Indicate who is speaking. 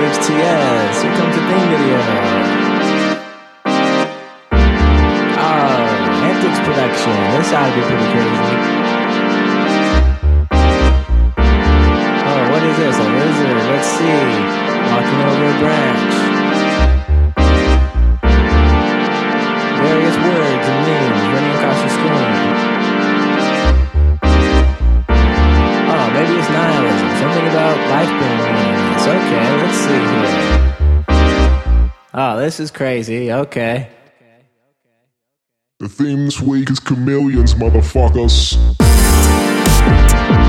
Speaker 1: WHTS. Here comes the theme video. Oh, Antics production. This ought to be pretty crazy. Oh, what is this? A lizard. Let's see. Walking over a branch. Various words and memes running across the screen. Maybe it's nihilism. Something about life being meaningless. Okay, let's see here. Oh, this is crazy. Okay.
Speaker 2: The theme this week is chameleons, motherfuckers.